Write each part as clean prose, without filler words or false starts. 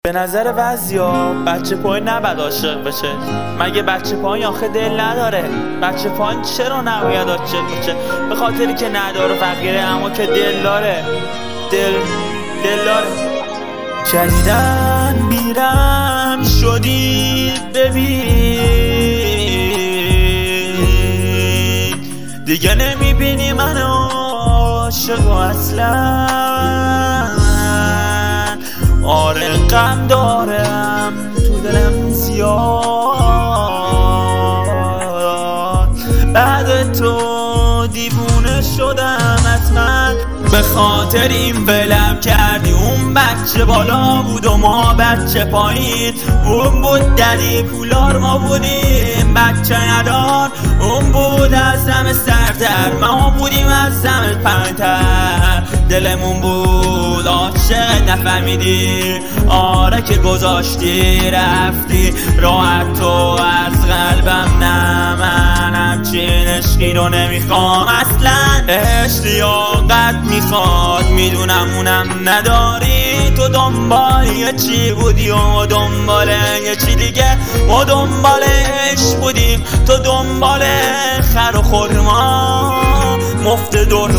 به نظر بعضیا بچه پایین نباید عاشق بشه. مگه بچه پایین آخه دل نداره؟ بچه پایین چرا نباید عاشق بشه؟ به خاطری که نداره فقیره، اما که دل داره. دل داره. جدیدن بیرم شدی ببین، دیگه نمیبینی من عاشق اصلا. آره غم دارم تو دلم زیاد، بعد تو دیوونه شدم حتما. به خاطر این ولم کردی، اون بچه بالا بود و ما بچه پایین. اون بود دلی پولار، ما بودیم بچه ندار. اون بود از همه سرتر، ما بودیم از همه پنتر. دلمون بود عاشق نفهمیدی، آره که گذاشتی رفتی راحت تو از قلبم. نه من همچین عشقی رو نمیخوام اصلا. اشتیاقت میخواد میدونم اونم نداری. تو دنبال یه چی بودی و دنبال یه چی دیگه، و دنبال عشق بودیم. تو دنبال خر و خرما مفت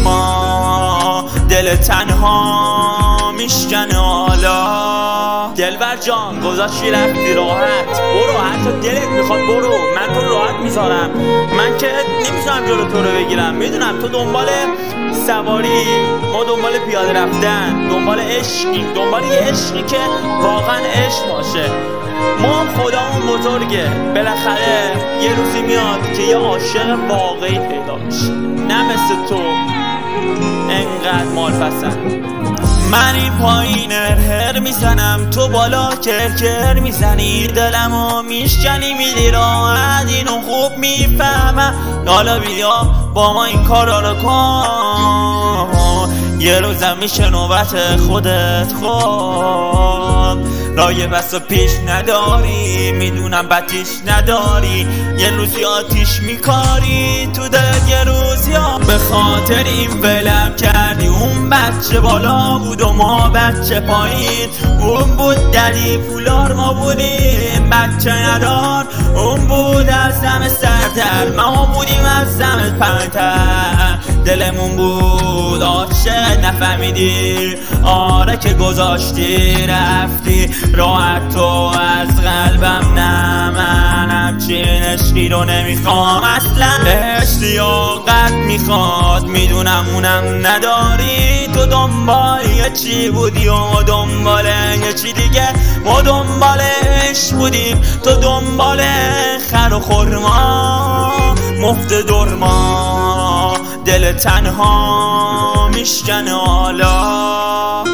درما، دل تنها میشکنه حالا. دلبر جان گذاشتی رفتی راحت، برو حتی دلت میخواد برو، من تو راحت میذارم. من که نمیذارم جلو تو رو بگیرم. میدونم تو دنبال سواری، ما دنبال پیاده رفتن، دنبال عشقی، دنبال یه عشقی که واقعا عشق باشه. ما خدامون بزرگه، بالاخره یه روزی میاد که یه عاشق واقعی پیدا میشه، نه مثل تو انقدر مال پسند. من این پایین هر میزنم، تو بالا کرکر میزنی، دلمو میشکنی میدی راحت، اینو خوب میفهمم. حالا بیا با ما این کارا رو کن، یه روزم میشه نوبت خودت. خب رای بس و پیش نداری، میدونم بدیش نداری. یه روزی آتیش میکاری تو دلت، یه روزی به خاطر این ولم کردی. اون بچه بالا بود و ما بچه پایین. اون بود دلی پولار، ما بودیم بچه ندار. اون بود از همه سرتر، ما بودیم از همه پنتر. دلمون بود عاشق نفهمیدی، آره که گذاشتی رفتی راحت تو از قلبم. نه من همچین عشقی رو نمیخوام اصلا. اشتیاقت میخواد میدونم اونم نداری. تو دنبال یه چی بودی و دنبال یه چی دیگه، ما دنبال عشق بودیم. تو دنبال خر و خرما مفت درما، دل تنها میشکنه حالا.